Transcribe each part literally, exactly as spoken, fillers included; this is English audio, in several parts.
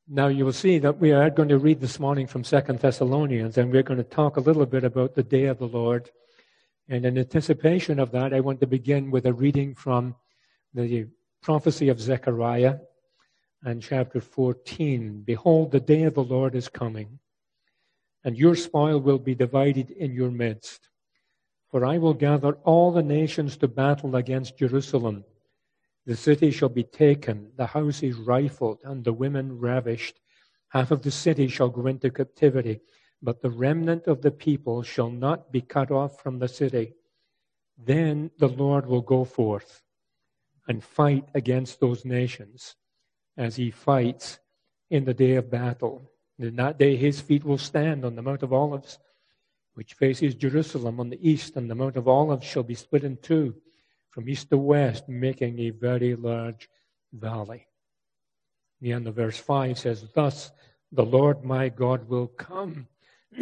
Now you will see that we are going to read this morning from Second Thessalonians, and we're going to talk a little bit about the day of the Lord. And in anticipation of that, I want to begin with a reading from the prophecy of Zechariah and chapter fourteen. Behold, the day of the Lord is coming, and your spoil will be divided in your midst. For I will gather all the nations to battle against Jerusalem. The city shall be taken, the houses rifled, and the women ravished. Half of the city shall go into captivity, but the remnant of the people shall not be cut off from the city. Then the Lord will go forth and fight against those nations as he fights in the day of battle. In that day his feet will stand on the Mount of Olives, which faces Jerusalem on the east, and the Mount of Olives shall be split in two, from east to west, making a very large valley. The end of verse five says, Thus the Lord my God will come.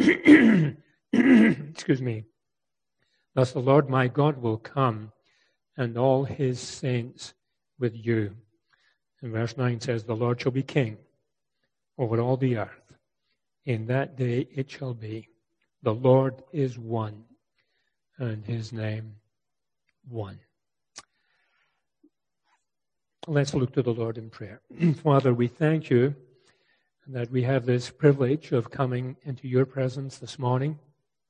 Excuse me. Thus the Lord my God will come, and all his saints with you. And verse nine says, The Lord shall be king over all the earth. In that day it shall be, the Lord is one, and his name one. Let's look to the Lord in prayer. Father, we thank you that we have this privilege of coming into your presence this morning.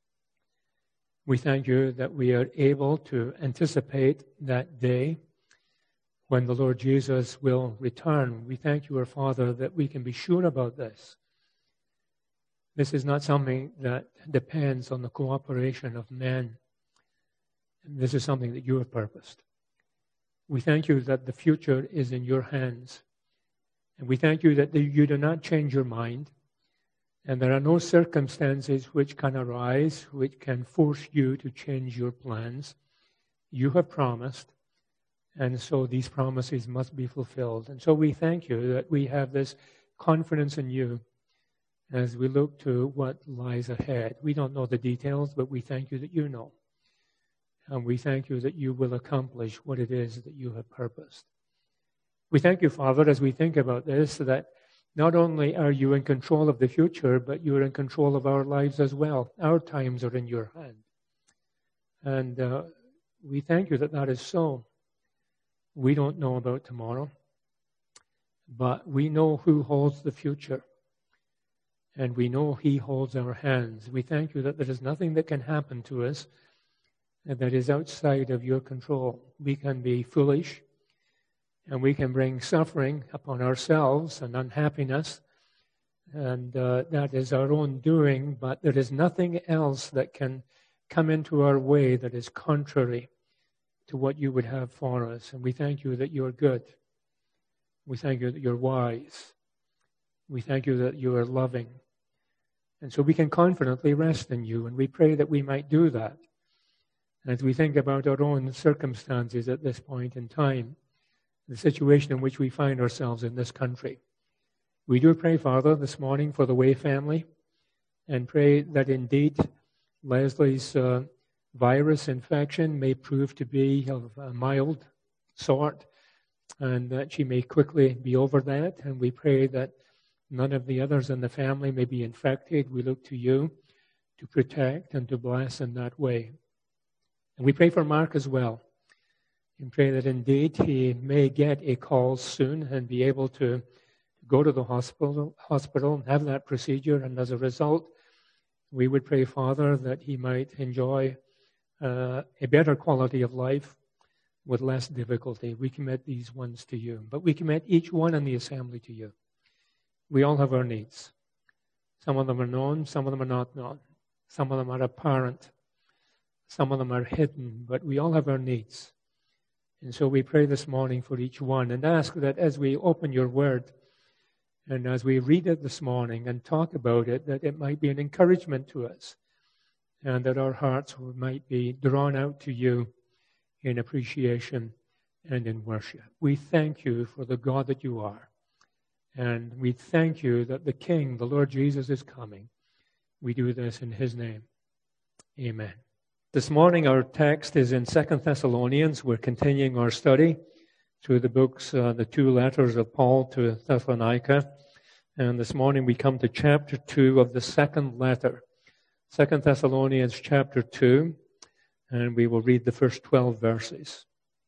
We thank you that we are able to anticipate that day when the Lord Jesus will return. We thank you, our Father, that we can be sure about this. This is not something that depends on the cooperation of men. This is something that you have purposed. We thank you that the future is in your hands. And we thank you that you do not change your mind. And there are no circumstances which can arise, which can force you to change your plans. You have promised. And so these promises must be fulfilled. And so we thank you that we have this confidence in you as we look to what lies ahead. We don't know the details, but we thank you that you know. And we thank you that you will accomplish what it is that you have purposed. We thank you, Father, as we think about this, that not only are you in control of the future, but you are in control of our lives as well. Our times are in your hand. And uh, we thank you that that is so. We don't know about tomorrow, but we know who holds the future. And we know he holds our hands. We thank you that there is nothing that can happen to us that is outside of your control. We can be foolish, and we can bring suffering upon ourselves and unhappiness, and uh, that is our own doing, but there is nothing else that can come into our way that is contrary to what you would have for us. And we thank you that you're good. We thank you that you're wise. We thank you that you are loving. And so we can confidently rest in you, and we pray that we might do that. As we think about our own circumstances at this point in time, the situation in which we find ourselves in this country, we do pray, Father, this morning for the Way family, and pray that indeed Leslie's uh, virus infection may prove to be of a mild sort, and that she may quickly be over that. And we pray that none of the others in the family may be infected. We look to you to protect and to bless in that way. And we pray for Mark as well, and pray that indeed he may get a call soon and be able to go to the hospital, hospital and have that procedure. And as a result, we would pray, Father, that he might enjoy uh, a better quality of life with less difficulty. We commit these ones to you, but we commit each one in the assembly to you. We all have our needs. Some of them are known, some of them are not known. Some of them are apparent. Some of them are hidden, but we all have our needs. And so we pray this morning for each one and ask that as we open your word and as we read it this morning and talk about it, that it might be an encouragement to us and that our hearts might be drawn out to you in appreciation and in worship. We thank you for the God that you are. And we thank you that the King, the Lord Jesus, is coming. We do this in his name. Amen. This morning our text is in Second Thessalonians. We're continuing our study through the books, uh, the two letters of Paul to Thessalonica. And this morning we come to chapter two of the second letter, Second Thessalonians chapter two, and we will read the first twelve verses.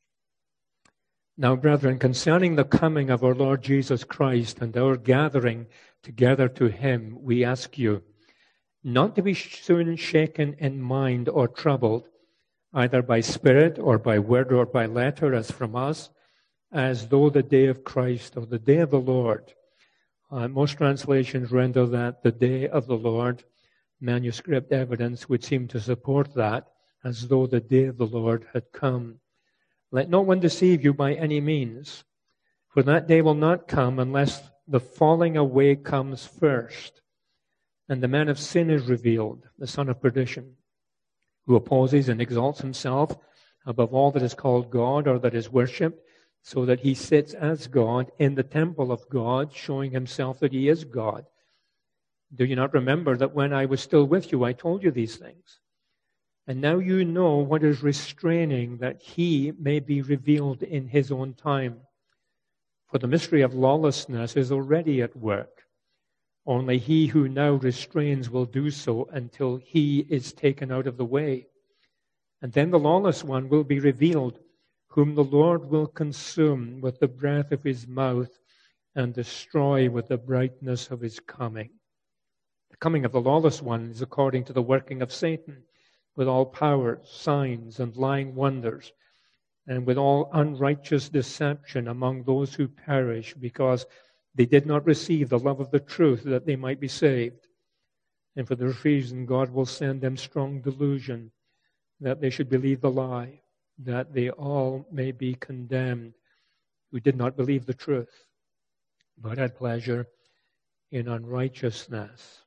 Now, brethren, concerning the coming of our Lord Jesus Christ and our gathering together to him, we ask you, not to be soon shaken in mind or troubled, either by spirit or by word or by letter, as from us, as though the day of Christ or the day of the Lord. Uh, most translations render that the day of the Lord. Manuscript evidence would seem to support that, as though the day of the Lord had come. Let no one deceive you by any means, for that day will not come unless the falling away comes first, and the man of sin is revealed, the son of perdition, who opposes and exalts himself above all that is called God or that is worshipped, so that he sits as God in the temple of God, showing himself that he is God. Do you not remember that when I was still with you, I told you these things? And now you know what is restraining, that he may be revealed in his own time. For the mystery of lawlessness is already at work. Only he who now restrains will do so until he is taken out of the way. And then the lawless one will be revealed, whom the Lord will consume with the breath of his mouth and destroy with the brightness of his coming. The coming of the lawless one is according to the working of Satan, with all powers, signs, and lying wonders, and with all unrighteous deception among those who perish, because they did not receive the love of the truth that they might be saved. And for this reason God will send them strong delusion, that they should believe the lie, that they all may be condemned who did not believe the truth, but had pleasure in unrighteousness.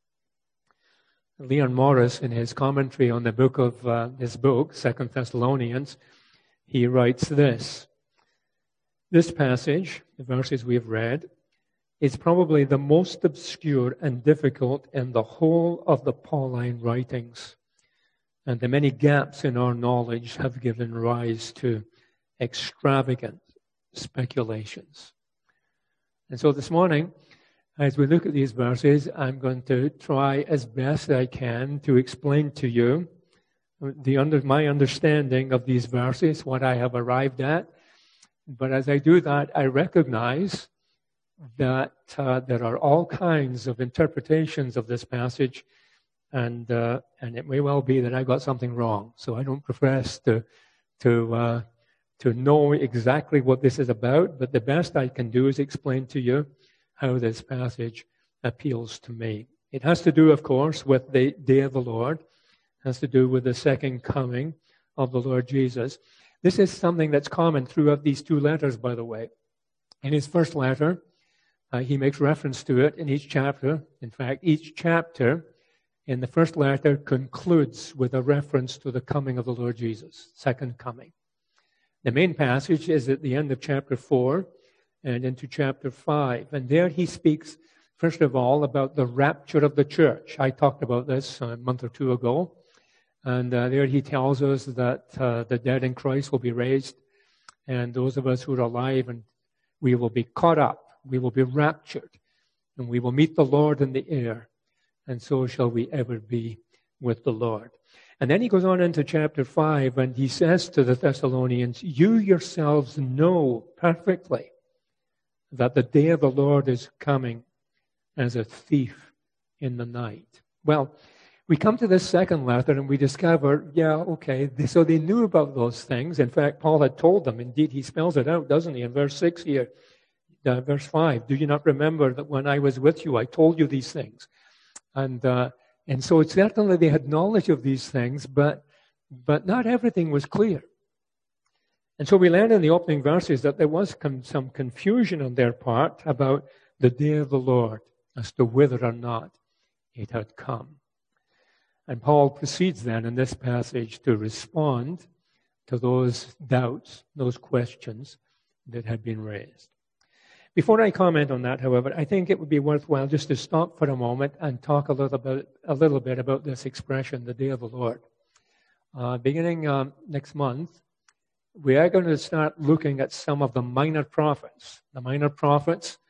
Leon Morris, in his commentary on the book of uh, this book, Second Thessalonians, he writes this: this passage, the verses we've read, is probably the most obscure and difficult in the whole of the Pauline writings. And the many gaps in our knowledge have given rise to extravagant speculations. And so this morning, as we look at these verses, I'm going to try as best I can to explain to you the under, my understanding of these verses, what I have arrived at. But as I do that, I recognize that uh, there are all kinds of interpretations of this passage, and uh, and it may well be that I got something wrong. So I don't profess to to uh, to know exactly what this is about, but the best I can do is explain to you how this passage appeals to me. It has to do, of course, with the day of the Lord. It has to do with the second coming of the Lord Jesus. This is something that's common throughout these two letters, by the way. In his first letter, uh, he makes reference to it in each chapter. In fact, each chapter in the first letter concludes with a reference to the coming of the Lord Jesus, second coming. The main passage is at the end of chapter four and into chapter five. And there he speaks, first of all, about the rapture of the church. I talked about this a month or two ago. And uh, there he tells us that uh, the dead in Christ will be raised, and those of us who are alive, and we will be caught up, we will be raptured, and we will meet the Lord in the air, and so shall we ever be with the Lord. And then he goes on into chapter five, and he says to the Thessalonians, you yourselves know perfectly that the day of the Lord is coming as a thief in the night. Well, we come to this second letter and we discover, yeah, okay, so they knew about those things. In fact, Paul had told them. Indeed, he spells it out, doesn't he, in verse six here, uh, verse five. Do you not remember that when I was with you, I told you these things? And uh, and so certainly they had knowledge of these things, but but not everything was clear. And so we learn in the opening verses that there was com- some confusion on their part about the day of the Lord as to whether or not it had come. And Paul proceeds then in this passage to respond to those doubts, those questions that had been raised. Before I comment on that, however, I think it would be worthwhile just to stop for a moment and talk a little bit, a little bit about this expression, the day of the Lord. Uh, beginning um, next month, we are going to start looking at some of the minor prophets. The minor prophets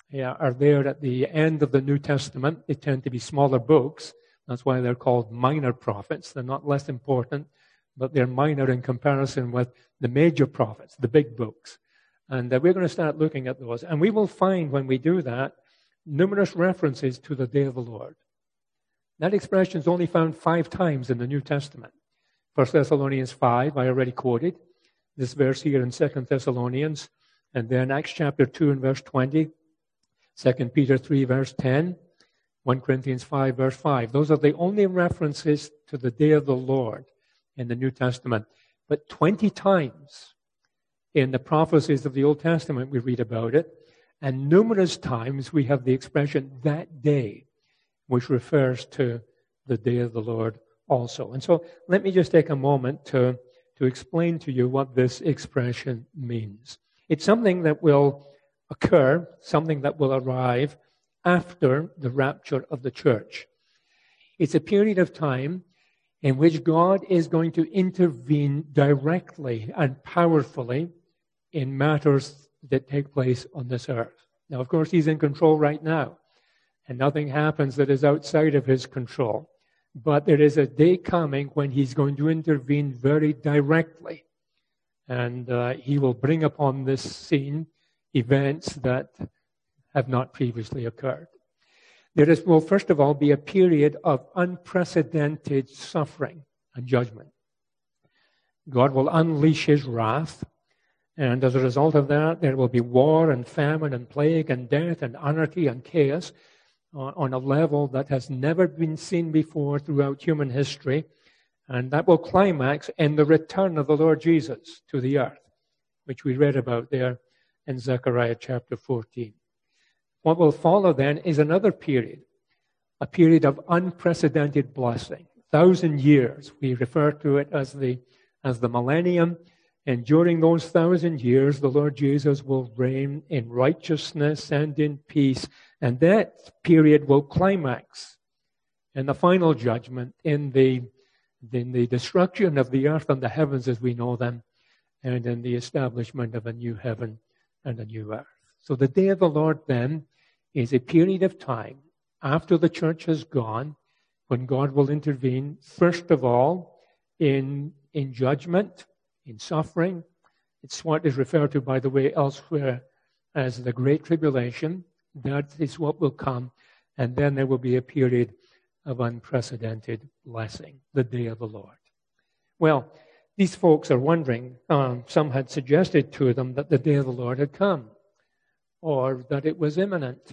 yeah, are there at the end of the New Testament. They tend to be smaller books. That's why they're called minor prophets. They're not less important, but they're minor in comparison with the major prophets, the big books. And uh, we're going to start looking at those. And we will find when we do that, numerous references to the day of the Lord. That expression is only found five times in the New Testament. First Thessalonians five, I already quoted. This verse here in Second Thessalonians. And then Acts chapter two and verse twenty. Second Peter three, verse ten. First Corinthians five, verse five. Those are the only references to the day of the Lord in the New Testament. But twenty times in the prophecies of the Old Testament we read about it. And numerous times we have the expression, that day, which refers to the day of the Lord also. And so let me just take a moment to, to explain to you what this expression means. It's something that will occur, something that will arrive after the rapture of the church. It's a period of time in which God is going to intervene directly and powerfully in matters that take place on this earth. Now, of course, He's in control right now, and nothing happens that is outside of His control. But there is a day coming when He's going to intervene very directly, and uh, He will bring upon this scene events that have not previously occurred. There is, will first of all be a period of unprecedented suffering and judgment. God will unleash His wrath, and as a result of that, there will be war and famine and plague and death and anarchy and chaos on, on a level that has never been seen before throughout human history, and that will climax in the return of the Lord Jesus to the earth, which we read about there in Zechariah chapter fourteen. What will follow then is another period, a period of unprecedented blessing. Thousand years, we refer to it as the, as the millennium, and during those thousand years, the Lord Jesus will reign in righteousness and in peace, and that period will climax in the final judgment, in the, in the destruction of the earth and the heavens as we know them, and in the establishment of a new heaven and a new earth. So the day of the Lord then is a period of time after the church has gone, when God will intervene, first of all, in, in judgment, in suffering. It's what is referred to, by the way, elsewhere as the Great Tribulation. That is what will come. And then there will be a period of unprecedented blessing, the day of the Lord. Well, these folks are wondering, um, some had suggested to them that the day of the Lord had come, or that it was imminent.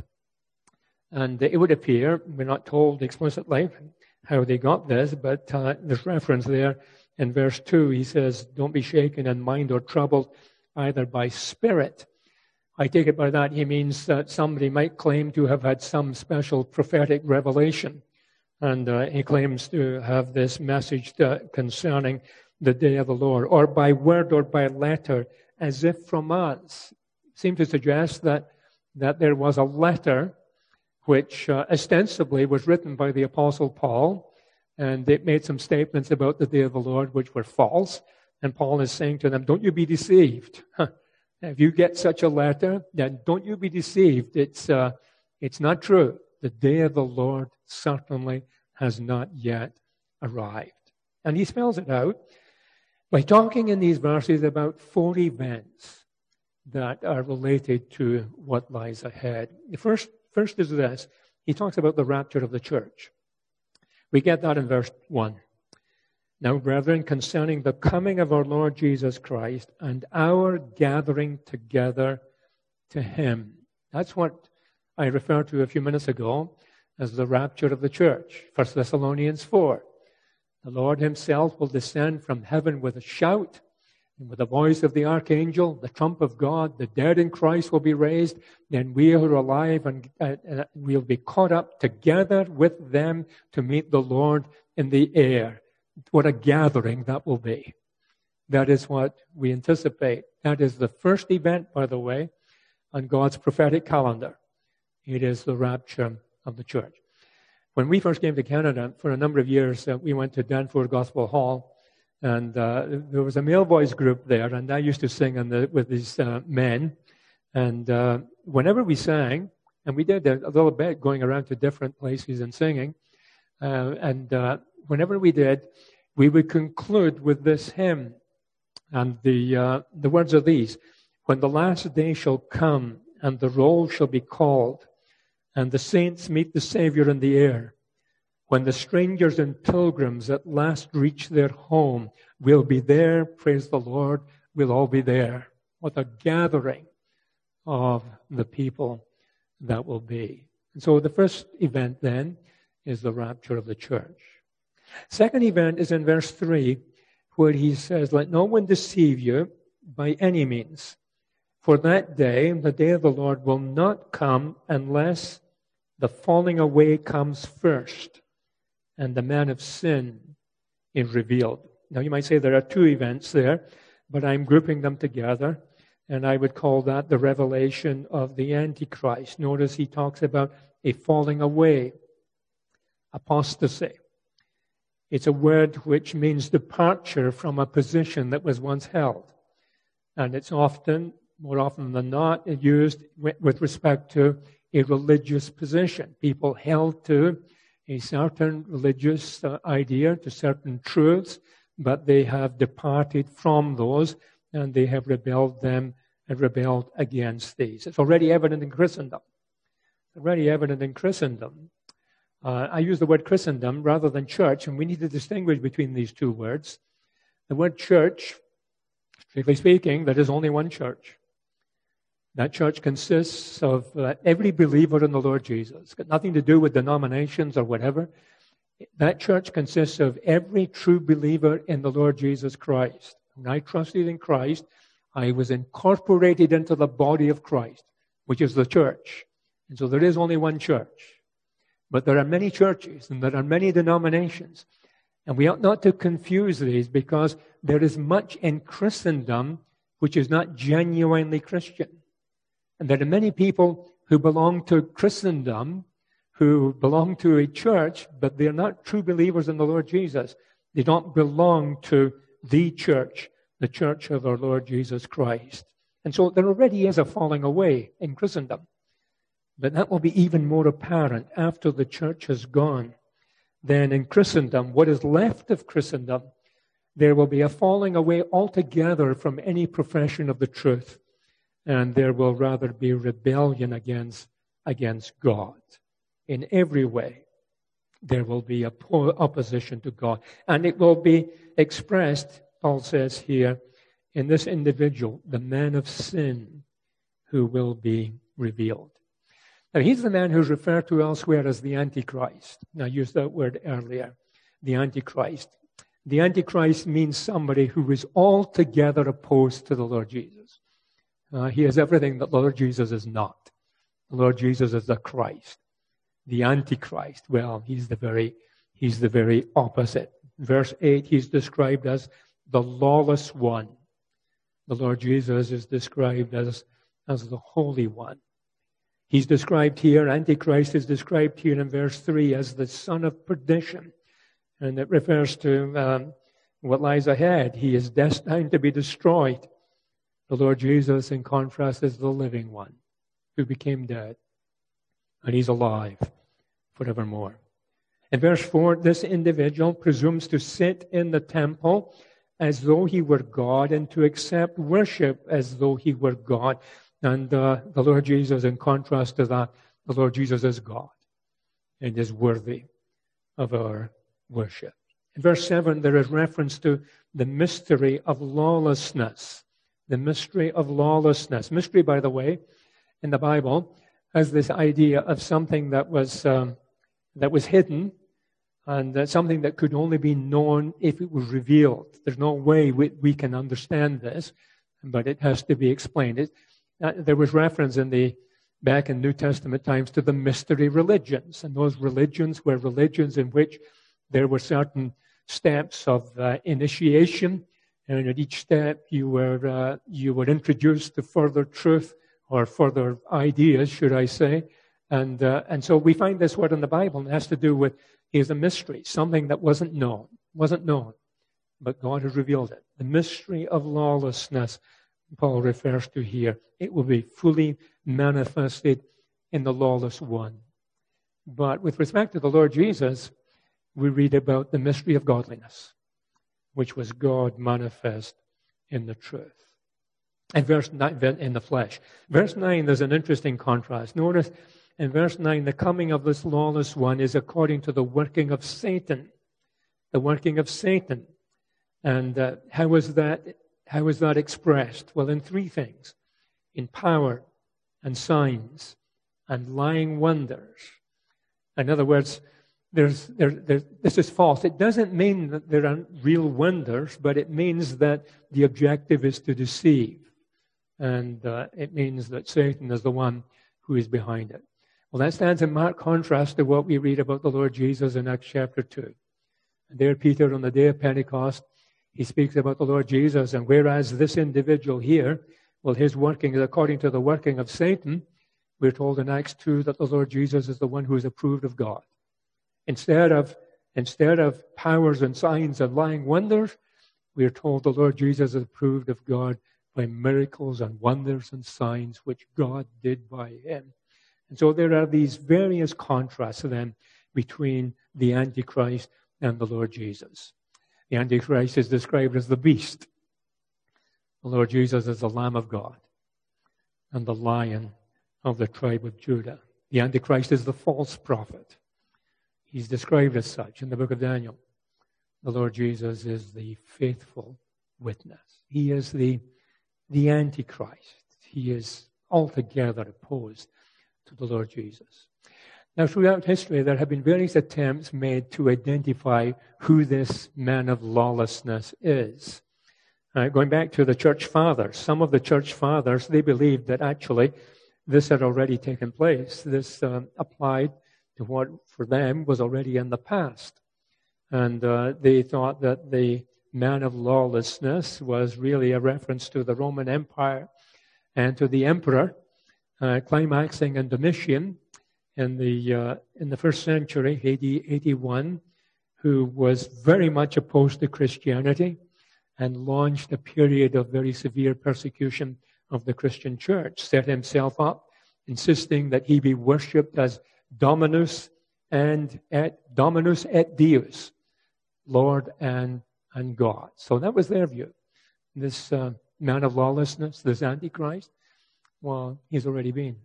And it would appear, we're not told explicitly how they got this, but uh, there's reference there in verse two. He says, don't be shaken in mind or troubled either by spirit. I take it by that he means that somebody might claim to have had some special prophetic revelation. And uh, he claims to have this message uh, concerning the day of the Lord, or by word or by letter, as if from us. Seems to suggest that, that there was a letter which uh, ostensibly was written by the Apostle Paul, and it made some statements about the day of the Lord which were false. And Paul is saying to them, don't you be deceived. If you get such a letter, then don't you be deceived. It's, uh, it's not true. The day of the Lord certainly has not yet arrived. And he spells it out by talking in these verses about four events that are related to what lies ahead. The first, first is this. He talks about the rapture of the church. We get that in verse one. Now, brethren, concerning the coming of our Lord Jesus Christ and our gathering together to Him. That's what I referred to a few minutes ago as the rapture of the church. First Thessalonians four. The Lord Himself will descend from heaven with a shout, and with the voice of the archangel, the trump of God. The dead in Christ will be raised. Then we who are alive and uh, uh, we'll be caught up together with them to meet the Lord in the air. What a gathering that will be. That is what we anticipate. That is the first event, by the way, on God's prophetic calendar. It is the rapture of the church. When we first came to Canada, for a number of years, uh, we went to Danforth Gospel Hall, and uh, there was a male voice group there, and I used to sing on the, with these uh, men. And uh, whenever we sang, And we did a, a little bit going around to different places and singing. Uh, and uh, whenever we did, we would conclude with this hymn. And the uh, the words are these: when the last day shall come and the roll shall be called and the saints meet the Savior in the air, when the strangers and pilgrims at last reach their home, we'll be there, praise the Lord, we'll all be there. What a gathering of the people that will be. And so the first event then is the rapture of the church. Second event is in verse three, where he says, let no one deceive you by any means. For that day, the day of the Lord, will not come unless the falling away comes first and the man of sin is revealed. Now you might say there are two events there, but I'm grouping them together, and I would call that the revelation of the Antichrist. Notice he talks about a falling away, apostasy. It's a word which means departure from a position that was once held. And it's often, more often than not, used with respect to a religious position. People held to a certain religious uh, idea, to certain truths, but they have departed from those and they have rebelled them and rebelled against these. It's already evident in Christendom. It's already evident in Christendom. Uh, I use the word Christendom rather than church, and we need to distinguish between these two words. The word church, strictly speaking, there is only one church. That church consists of uh, every believer in the Lord Jesus. It's got nothing to do with denominations or whatever. That church consists of every true believer in the Lord Jesus Christ. When I trusted in Christ, I was incorporated into the body of Christ, which is the church. And so there is only one church. But there are many churches and there are many denominations. And we ought not to confuse these, because there is much in Christendom which is not genuinely Christian. And there are many people who belong to Christendom, who belong to a church, but they're not true believers in the Lord Jesus. They don't belong to the church, the church of our Lord Jesus Christ. And so there already is a falling away in Christendom. But that will be even more apparent after the church has gone. Then in Christendom, what is left of Christendom, there will be a falling away altogether from any profession of the truth. And there will rather be rebellion against, against God. In every way, there will be opposition to God. And it will be expressed, Paul says here, in this individual, the man of sin, who will be revealed. Now, he's the man who's referred to elsewhere as the Antichrist. I used that word earlier, the Antichrist. The Antichrist means somebody who is altogether opposed to the Lord Jesus. Uh, he is everything that the Lord Jesus is not. The Lord Jesus is the Christ. The Antichrist, well, he's the very, he's the very opposite. Verse eight, he's described as the lawless one. The Lord Jesus is described as, as the Holy One. He's described here, Antichrist is described here in verse three as the son of perdition. And it refers to um, what lies ahead. He is destined to be destroyed. The Lord Jesus, in contrast, is the living one who became dead. And he's alive forevermore. In verse four, this individual presumes to sit in the temple as though he were God and to accept worship as though he were God. And uh, the Lord Jesus, in contrast to that, the Lord Jesus is God and is worthy of our worship. In verse seven, there is reference to the mystery of lawlessness. The mystery of lawlessness. Mystery, by the way, in the Bible, has this idea of something that was um, that was hidden, and uh, something that could only be known if it was revealed. There's no way we, we can understand this, but it has to be explained. It, uh, there was reference in the back in New Testament times to the mystery religions, and those religions were religions in which there were certain steps of uh, initiation, and at each step you were uh, you were introduced to further truth or further ideas, should I say. And uh, and so we find this word in the Bible, and it has to do with, is a mystery, something that wasn't known, wasn't known, but God has revealed it. The mystery of lawlessness, Paul refers to here. It will be fully manifested in the lawless one. But with respect to the Lord Jesus, we read about the mystery of godliness, which was God manifest in the truth. And verse nine, in the flesh. Verse nine, there's an interesting contrast. Notice in verse nine, the coming of this lawless one is according to the working of Satan. The working of Satan. And uh, how was that, how was that expressed? Well, in three things. In power and signs and lying wonders. In other words, there's, there, there, this is false. It doesn't mean that there are real wonders, but it means that the objective is to deceive. And uh, it means that Satan is the one who is behind it. Well, that stands in marked contrast to what we read about the Lord Jesus in Acts chapter two. And there Peter, on the day of Pentecost, he speaks about the Lord Jesus. And whereas this individual here, well, his working is according to the working of Satan, we're told in Acts two that the Lord Jesus is the one who is approved of God. Instead of, instead of powers and signs and lying wonders, we are told the Lord Jesus is approved of God by miracles and wonders and signs which God did by him. And so there are these various contrasts then between the Antichrist and the Lord Jesus. The Antichrist is described as the beast. The Lord Jesus is the Lamb of God and the Lion of the tribe of Judah. The Antichrist is the false prophet. He's described as such in the book of Daniel. The Lord Jesus is the faithful witness. He is the The Antichrist. He is altogether opposed to the Lord Jesus. Now, throughout history, there have been various attempts made to identify who this man of lawlessness is. Uh, going back to the church fathers, some of the church fathers, they believed that actually this had already taken place. This um, applied to what, for them, was already in the past. And uh, they thought that the man of lawlessness was really a reference to the Roman Empire and to the emperor, uh, climaxing in Domitian in the uh, in the first century, A D eighty-one, who was very much opposed to Christianity and launched a period of very severe persecution of the Christian church, set himself up, insisting that he be worshipped as Dominus and et Dominus et Deus, Lord and and God. So that was their view. This uh, man of lawlessness, this Antichrist, well, he's already been.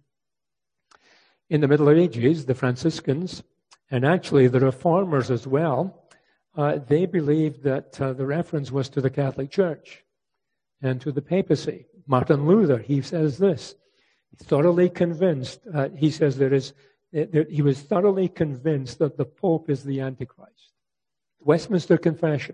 In the Middle Ages, the Franciscans, and actually the Reformers as well, uh, they believed that uh, the reference was to the Catholic Church and to the papacy. Martin Luther, he says this, thoroughly convinced, uh, he says there is, there, he was thoroughly convinced that the Pope is the Antichrist. Westminster Confession,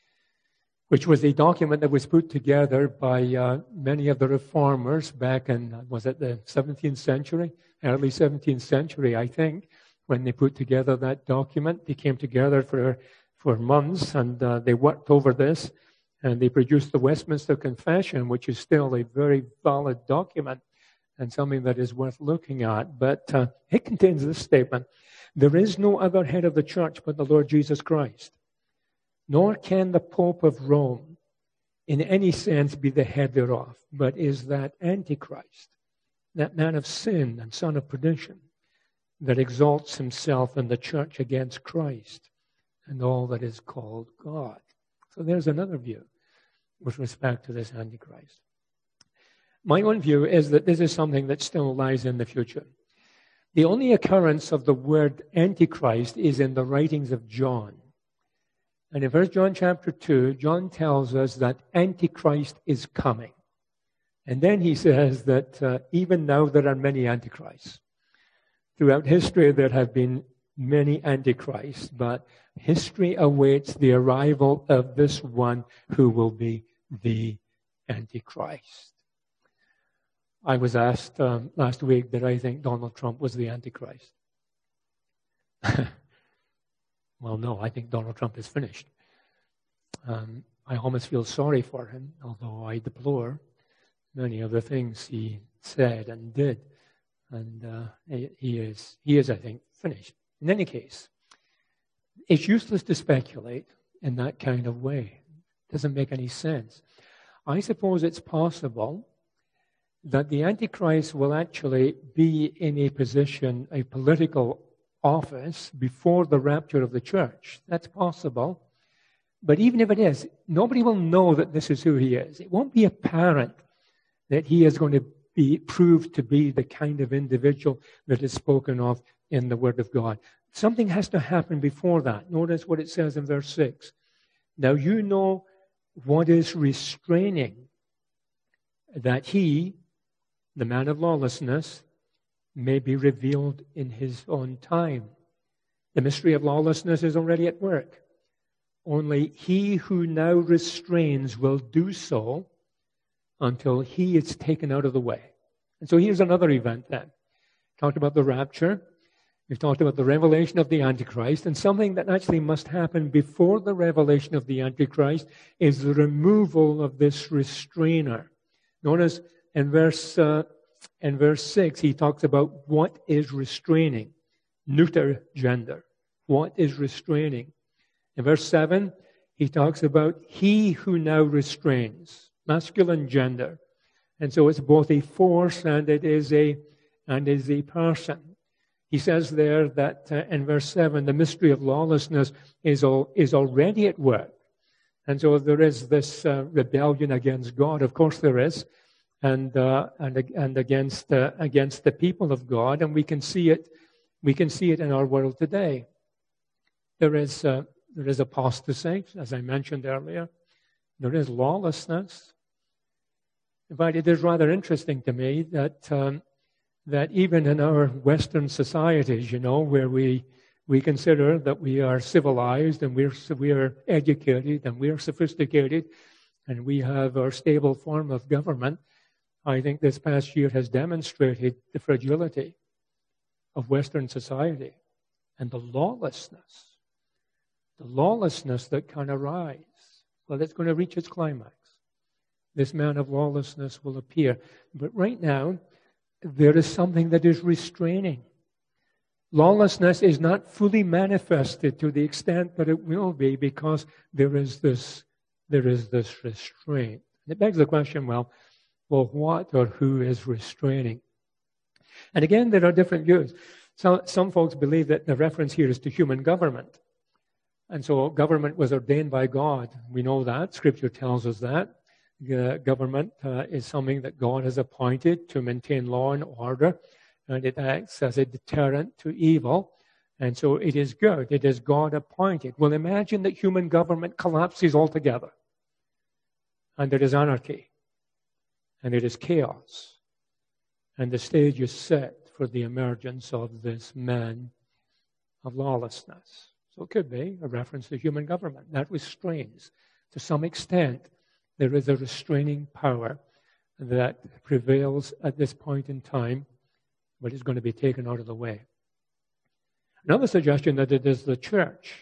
which was a document that was put together by uh, many of the reformers back in, was it the seventeenth century, early seventeenth century, I think, when they put together that document. They came together for, for months, and uh, they worked over this, and they produced the Westminster Confession, which is still a very valid document and something that is worth looking at. But uh, it contains this statement: there is no other head of the church but the Lord Jesus Christ. Nor can the Pope of Rome in any sense be the head thereof, but is that Antichrist, that man of sin and son of perdition, that exalts himself in the church against Christ and all that is called God. So there's another view with respect to this Antichrist. My own view is that this is something that still lies in the future. The only occurrence of the word Antichrist is in the writings of John. And in First John chapter two, John tells us that Antichrist is coming. And then he says that uh, even now there are many Antichrists. Throughout history there have been many Antichrists, but history awaits the arrival of this one who will be the Antichrist. I was asked um, last week that I think Donald Trump was the Antichrist. Well, no, I think Donald Trump is finished. Um, I almost feel sorry for him, although I deplore many of the things he said and did. And uh, he is, he is, I think, finished. In any case, it's useless to speculate in that kind of way. It doesn't make any sense. I suppose it's possible that the Antichrist will actually be in a position, a political office, before the rapture of the church. That's possible. But even if it is, nobody will know that this is who he is. It won't be apparent that he is going to be proved to be the kind of individual that is spoken of in the Word of God. Something has to happen before that. Notice what it says in verse six. Now you know what is restraining, that he, the man of lawlessness, may be revealed in his own time. The mystery of lawlessness is already at work. Only he who now restrains will do so until he is taken out of the way. And so here's another event then. Talked about the rapture. We've talked about the revelation of the Antichrist, and something that actually must happen before the revelation of the Antichrist is the removal of this restrainer. Notice in verse uh, in verse six, he talks about what is restraining, neuter gender. What is restraining? In verse seven, he talks about he who now restrains, masculine gender, and so it's both a force and it is a and is a person. He says there that uh, in verse seven, the mystery of lawlessness is, all, is already at work. And so there is this uh, rebellion against God. Of course there is. And, uh, and, and against, uh, against the people of God. And we can see it, we can see it in our world today. There is, uh, there is apostasy, as I mentioned earlier. There is lawlessness. In fact, it is rather interesting to me that, um, that even in our Western societies, you know, where we we consider that we are civilized and we're we are educated and we are sophisticated and we have our stable form of government, I think this past year has demonstrated the fragility of Western society and the lawlessness, the lawlessness that can arise. Well, it's going to reach its climax. This man of lawlessness will appear. But right now, there is something that is restraining. Lawlessness is not fully manifested to the extent that it will be because there is this, there is this restraint. And it begs the question, well, well, what or who is restraining? And again, there are different views. So, some folks believe that the reference here is to human government. And so government was ordained by God. We know that. Scripture tells us that. Uh, government uh, is something that God has appointed to maintain law and order, and it acts as a deterrent to evil, and so it is good. It is God appointed. Well, imagine that human government collapses altogether, and there is anarchy, and it is chaos, and the stage is set for the emergence of this man of lawlessness. So it could be a reference to human government. That restrains, to some extent. There is a restraining power that prevails at this point in time, but is going to be taken out of the way. Another suggestion that it is the church.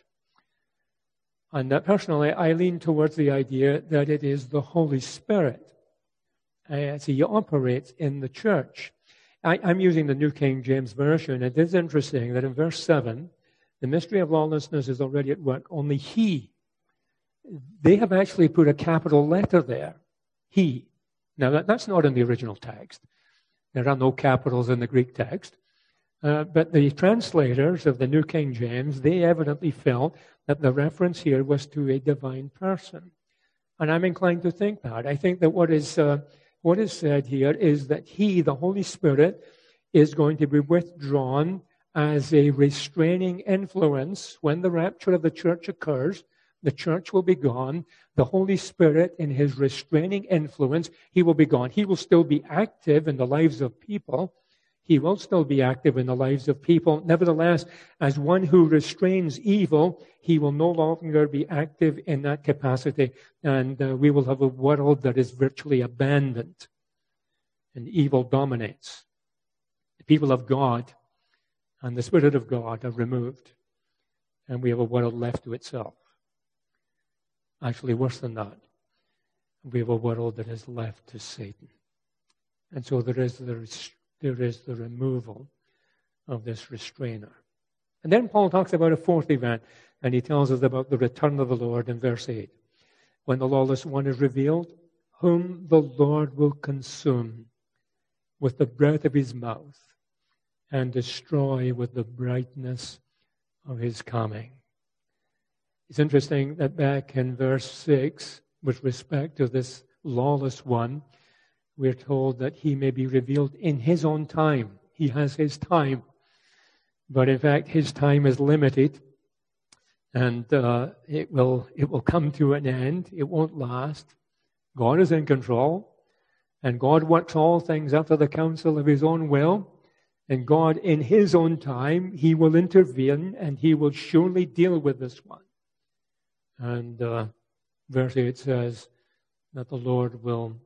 And that personally, I lean towards the idea that it is the Holy Spirit as he operates in the church. I, I'm using the New King James Version. It is interesting that in verse seven, the mystery of lawlessness is already at work. Only he. They have actually put a capital letter there. He. Now, that, that's not in the original text. There are no capitals in the Greek text. Uh, but the translators of the New King James, they evidently felt that the reference here was to a divine person. And I'm inclined to think that. I think that what is, uh, what is said here is that he, the Holy Spirit, is going to be withdrawn as a restraining influence when the rapture of the church occurs. The church will be gone. The Holy Spirit, in his restraining influence, he will be gone. He will still be active in the lives of people. He will still be active in the lives of people. Nevertheless, as one who restrains evil, he will no longer be active in that capacity. And uh, we will have a world that is virtually abandoned. And evil dominates. The people of God and the Spirit of God are removed. And we have a world left to itself. Actually, worse than that, we have a world that is left to Satan. And so there is the, there is the removal of this restrainer. And then Paul talks about a fourth event, and he tells us about the return of the Lord in verse eight. When the lawless one is revealed, whom the Lord will consume with the breath of his mouth and destroy with the brightness of his coming. It's interesting that back in verse six, with respect to this lawless one, we're told that he may be revealed in his own time. He has his time. But in fact, his time is limited, and uh, it will it will come to an end. It won't last. God is in control, and God works all things after the counsel of his own will. And God, in his own time, he will intervene, and he will surely deal with this one. And uh, verse eight says that the Lord will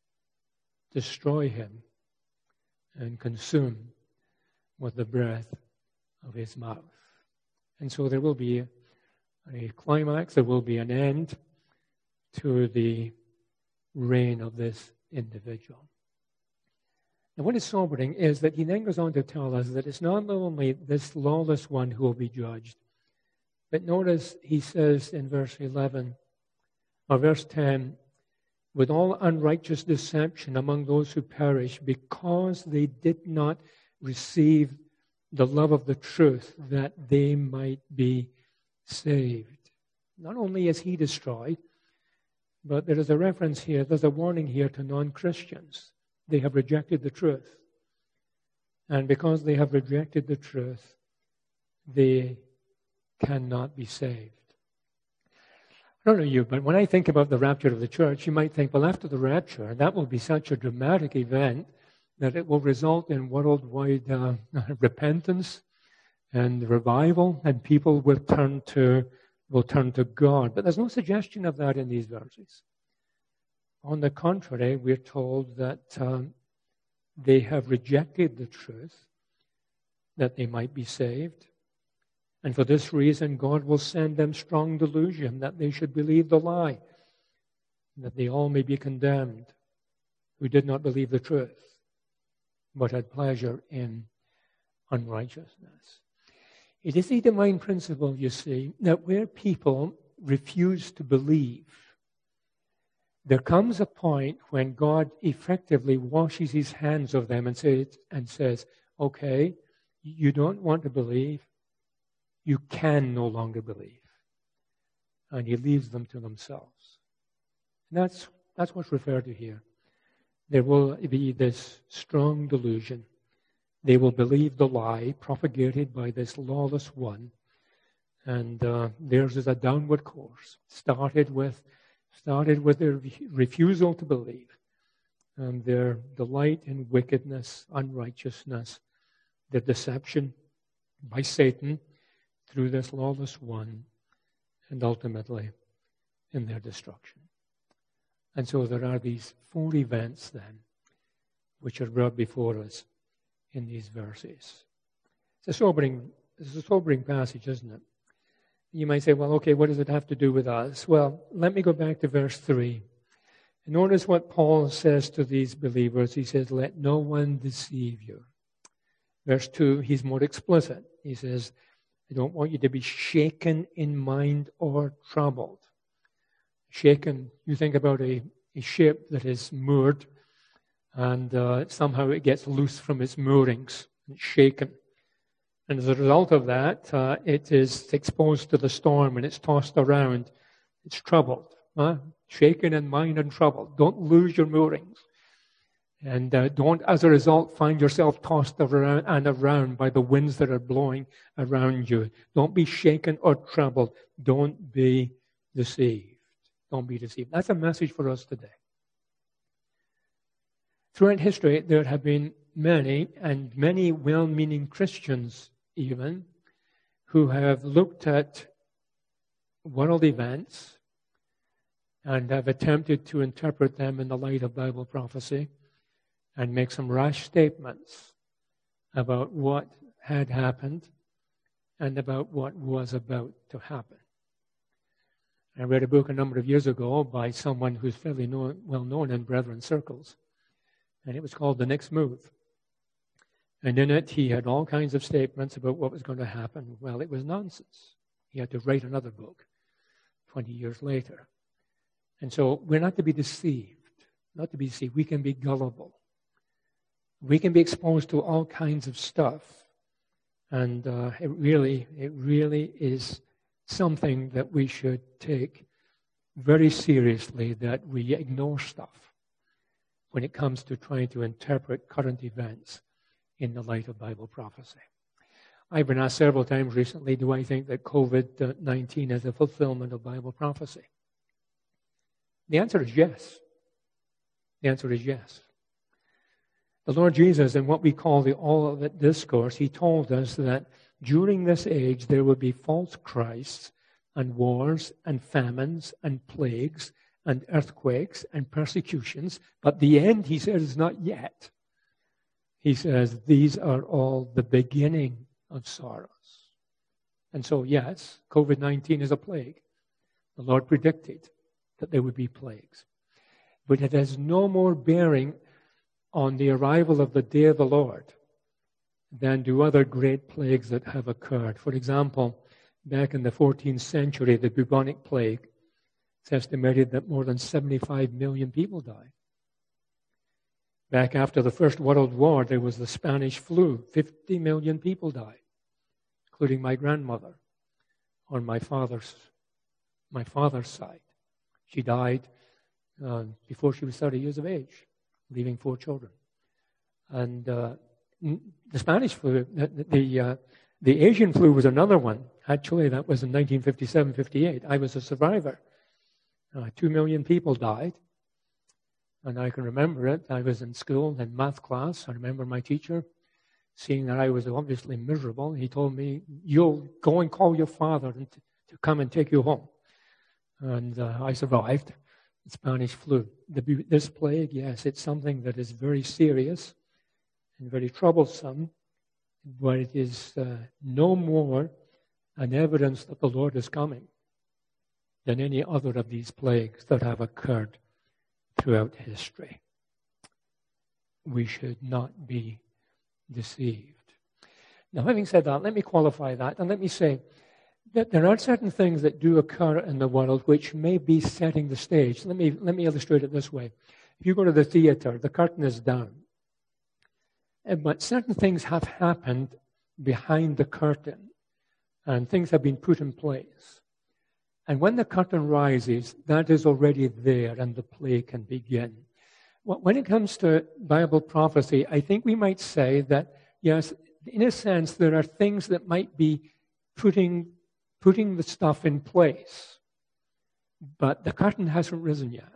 destroy him and consume with the breath of his mouth. And so there will be a climax, there will be an end to the reign of this individual. And what is sobering is that he then goes on to tell us that it's not only this lawless one who will be judged, but notice he says in verse eleven, or verse ten, with all unrighteous deception among those who perish, because they did not receive the love of the truth, that they might be saved. Not only is he destroyed, but there is a reference here, there's a warning here to non-Christians. They have rejected the truth. And because they have rejected the truth, they cannot be saved. I don't know you, but when I think about the rapture of the church, you might think, well, after the rapture, that will be such a dramatic event that it will result in worldwide uh, repentance and revival, and people will turn to will turn to God. But there's no suggestion of that in these verses. On the contrary, we're told that um, they have rejected the truth, that they might be saved. And for this reason, God will send them strong delusion, that they should believe the lie, that they all may be condemned who did not believe the truth, but had pleasure in unrighteousness. It is a divine principle, you see, that where people refuse to believe, there comes a point when God effectively washes his hands of them and says, and says, okay, you don't want to believe, you can no longer believe. And he leaves them to themselves. And that's, that's what's referred to here. There will be this strong delusion. They will believe the lie propagated by this lawless one. And uh, theirs is a downward course. Started with, started with their refusal to believe, and their delight in wickedness, unrighteousness, their deception by Satan through this lawless one, and ultimately in their destruction. And so there are these four events then, which are brought before us in these verses. It's a sobering, it's a sobering passage, isn't it? You might say, well, okay, what does it have to do with us? Well, let me go back to verse three. And notice what Paul says to these believers. He says, let no one deceive you. Verse two, he's more explicit. He says, I don't want you to be shaken in mind or troubled. Shaken, you think about a, a ship that is moored, and uh, somehow it gets loose from its moorings. It's shaken. And as a result of that, uh, it is exposed to the storm and it's tossed around. It's troubled. Huh? Shaken in mind and troubled. Don't lose your moorings. And uh, don't, as a result, find yourself tossed around and around by the winds that are blowing around you. Don't be shaken or troubled. Don't be deceived. Don't be deceived. That's a message for us today. Throughout history, there have been many, and many well-meaning Christians even, who have looked at world events and have attempted to interpret them in the light of Bible prophecy and make some rash statements about what had happened and about what was about to happen. I read a book a number of years ago by someone who's fairly known, well known in Brethren circles, and it was called The Next Move. And in it, he had all kinds of statements about what was going to happen. Well, it was nonsense. He had to write another book twenty years later. And so we're not to be deceived. Not to be deceived. We can be gullible. We can be exposed to all kinds of stuff. And uh, it really, it really is something that we should take very seriously, that we ignore stuff when it comes to trying to interpret current events in the light of Bible prophecy. I've been asked several times recently, do I think that COVID nineteen is a fulfillment of Bible prophecy? The answer is yes. The answer is yes. The Lord Jesus, in what we call the Olivet Discourse, he told us that during this age there will be false Christs and wars and famines and plagues and earthquakes and persecutions. But the end, he says, is not yet. He says these are all the beginning of sorrows. And so, yes, COVID nineteen is a plague. The Lord predicted that there would be plagues. But it has no more bearing on the arrival of the day of the Lord than do other great plagues that have occurred. For example, back in the fourteenth century, the bubonic plague, it's estimated that more than seventy-five million people died. Back after the First World War, there was the Spanish flu. fifty million people died, including my grandmother on my father's, my father's side. She died uh, before she was thirty years of age, leaving four children. And uh, the Spanish flu, the the, uh, the Asian flu was another one. Actually, that was in nineteen fifty-seven fifty-eight. I was a survivor. Uh, two million people died. And I can remember it. I was in school in math class. I remember my teacher, seeing that I was obviously miserable, he told me, you'll go and call your father and t- to come and take you home. And uh, I survived the Spanish flu. The, this plague, yes, it's something that is very serious and very troublesome, but it is uh, no more an evidence that the Lord is coming than any other of these plagues that have occurred throughout history. We should not be deceived. Now, having said that, let me qualify that, and let me say that there are certain things that do occur in the world which may be setting the stage. Let me, let me illustrate it this way. If you go to the theater, the curtain is down. But certain things have happened behind the curtain, and things have been put in place. And when the curtain rises, that is already there, and the play can begin. When it comes to Bible prophecy, I think we might say that, yes, in a sense, there are things that might be putting, putting the stuff in place. But the curtain hasn't risen yet.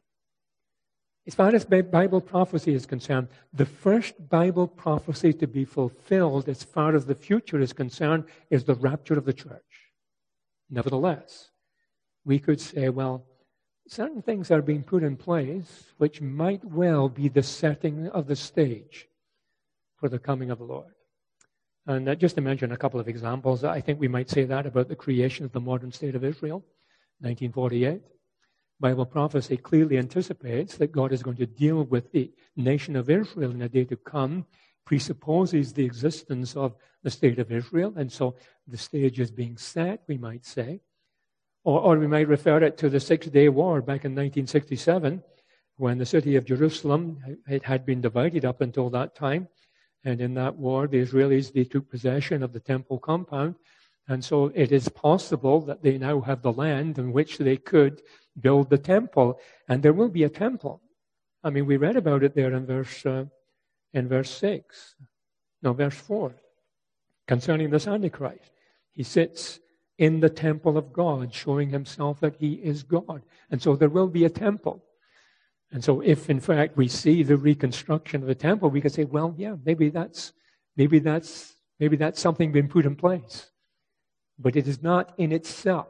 As far as Bible prophecy is concerned, the first Bible prophecy to be fulfilled as far as the future is concerned is the rapture of the church. Nevertheless, we could say, well, certain things are being put in place which might well be the setting of the stage for the coming of the Lord. And uh, just to mention a couple of examples, I think we might say that about the creation of the modern state of Israel, nineteen forty-eight. Bible prophecy clearly anticipates that God is going to deal with the nation of Israel in a day to come, presupposes the existence of the state of Israel, and so the stage is being set, we might say. Or, or we might refer it to the Six-Day War back in nineteen sixty-seven, when the city of Jerusalem it had been divided up until that time. And in that war, the Israelis, they took possession of the temple compound. And so it is possible that they now have the land in which they could build the temple. And there will be a temple. I mean, we read about it there in verse, uh, in verse six. No, verse four. Concerning this Antichrist. He sits in the temple of God, showing himself that he is God. And so there will be a temple. And so if, in fact, we see the reconstruction of the temple, we could say, well, yeah, maybe that's, maybe that's, maybe that's something being put in place. But it is not in itself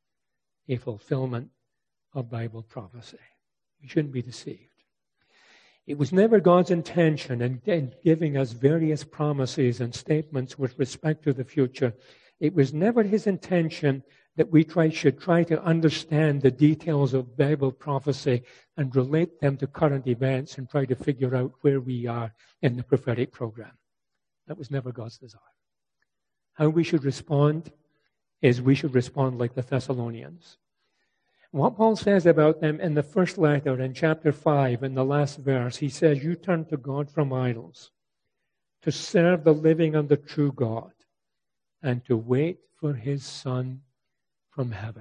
a fulfillment of Bible prophecy. We shouldn't be deceived. It was never God's intention in, in giving us various promises and statements with respect to the future. It was never his intention that we try, should try to understand the details of Bible prophecy and relate them to current events and try to figure out where we are in the prophetic program. That was never God's desire. How we should respond is we should respond like the Thessalonians. What Paul says about them in the first letter in chapter five, in the last verse, he says, you turn to God from idols to serve the living and the true God, and to wait for his Son from heaven.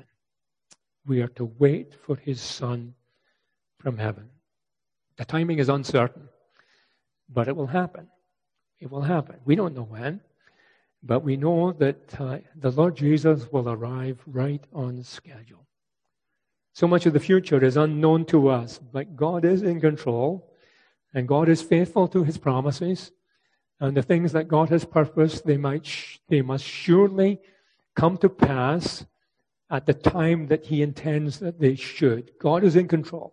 We are to wait for his Son from heaven. The timing is uncertain, but it will happen. It will happen. We don't know when, but we know that uh, the Lord Jesus will arrive right on schedule. So much of the future is unknown to us, but God is in control, and God is faithful to his promises, and the things that God has purposed, they might, sh- they must surely come to pass at the time that he intends that they should. God is in control,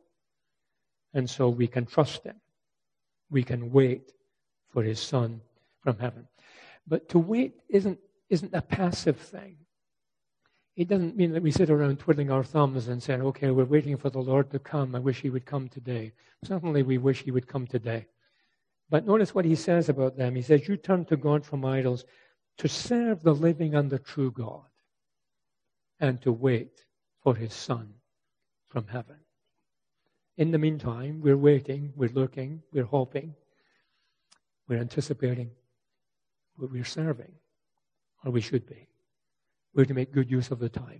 and so we can trust him. We can wait for his Son from heaven. But to wait isn't, isn't a passive thing. It doesn't mean that we sit around twiddling our thumbs and say, okay, we're waiting for the Lord to come. I wish he would come today. Certainly we wish he would come today. But notice what he says about them. He says, you turn to God from idols to serve the living and the true God, and to wait for his Son from heaven. In the meantime, we're waiting, we're looking, we're hoping, we're anticipating, but we're serving, or we should be. We're to make good use of the time.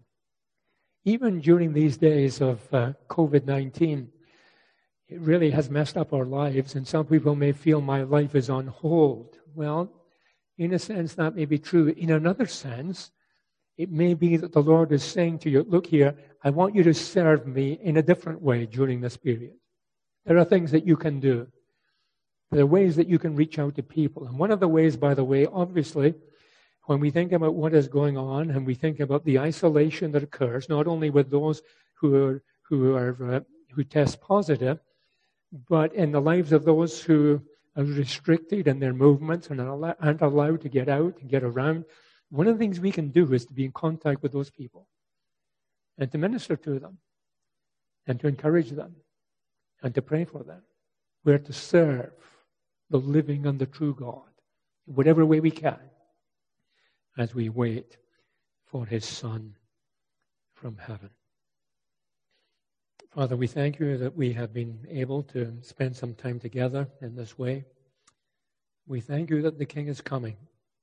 Even during these days of uh, covid nineteen, it really has messed up our lives, and some people may feel my life is on hold. Well, in a sense, that may be true. In another sense, it may be that the Lord is saying to you, look here, I want you to serve me in a different way during this period. There are things that you can do. There are ways that you can reach out to people. And one of the ways, by the way, obviously, when we think about what is going on and we think about the isolation that occurs, not only with those who are, who are uh, who test positive, but in the lives of those who are restricted in their movements and aren't allowed to get out and get around, one of the things we can do is to be in contact with those people and to minister to them and to encourage them and to pray for them. We're to serve the living and the true God in whatever way we can as we wait for his Son from heaven. Father, we thank you that we have been able to spend some time together in this way. We thank you that the King is coming.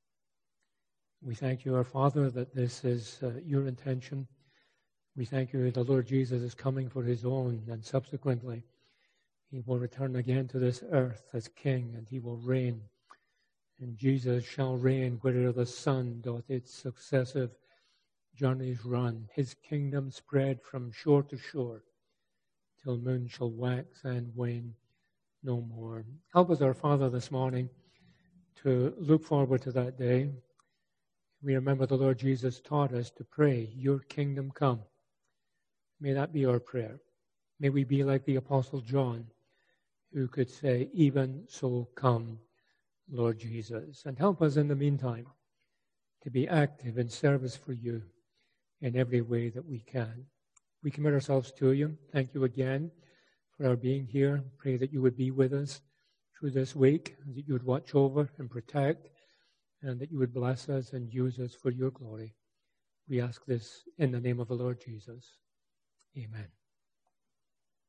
We thank you, our Father, that this is uh, your intention. We thank you that the Lord Jesus is coming for his own, and subsequently he will return again to this earth as King, and he will reign. And Jesus shall reign wherever the sun doth its successive journeys run. His kingdom spread from shore to shore, till moon shall wax and wane no more. Help us, our Father, this morning to look forward to that day. We remember the Lord Jesus taught us to pray, your kingdom come. May that be our prayer. May we be like the Apostle John, who could say, even so come, Lord Jesus. And help us in the meantime to be active in service for you in every way that we can. We commit ourselves to you. Thank you again for our being here. Pray that you would be with us through this week, and that you would watch over and protect, and that you would bless us and use us for your glory. We ask this in the name of the Lord Jesus. Amen.